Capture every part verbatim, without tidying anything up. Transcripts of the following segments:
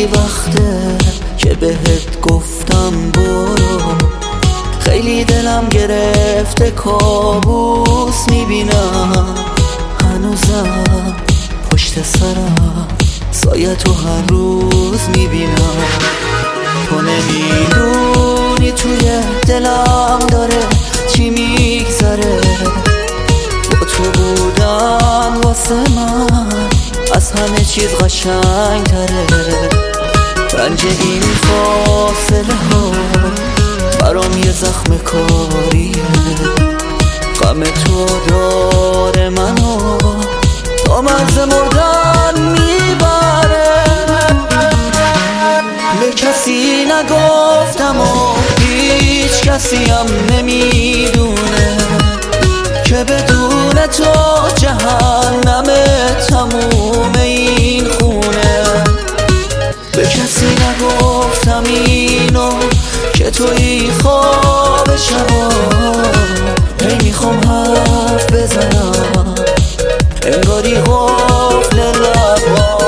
خیلی وقته که بهت گفتم برو، خیلی دلم گرفته کابوس میبینم، هنوزم پشت سرم سایه تو هر روز میبینم. تو نمیدونی توی دلم داره چی میگذره، با تو بودن واسه من از همه چیز قشنگ تره. رنج این فاصله ها برام یه زخم کاریه، غم تو داره منو تا مرز مردن میبره. به کسی نگفتم و هیچ کسی هم نمیدونه که بدون تو جهنم تموم این خونه. به کسی نگفتم اینو که توی خواب شبا هی میخوام حرف بزنم، انگاری قفل لبا.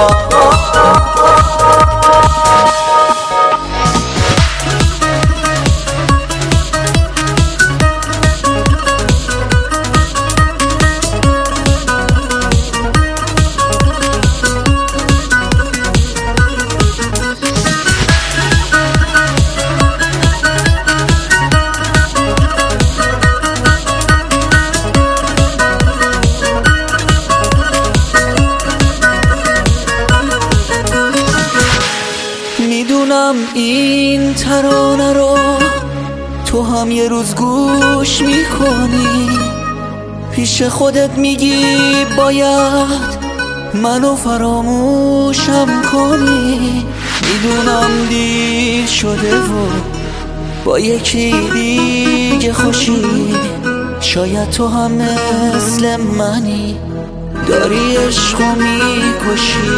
میدونم این ترانه رو تو هم یه روز گوش میکنی، پیش خودت میگی باید منو فراموشم کنی. میدونم دیر شده و با یکی دیگه خوشی، شاید تو هم مثل منی داری عشقو میکشی.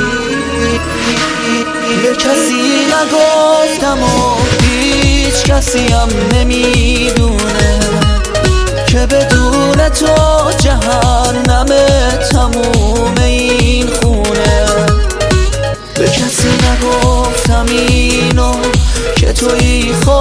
به کسی نگفتم و هیچ کسی هم نمیدونه که بدون تو جهنم تموم این خونه. به کسی نگفتم اینو که توی خواب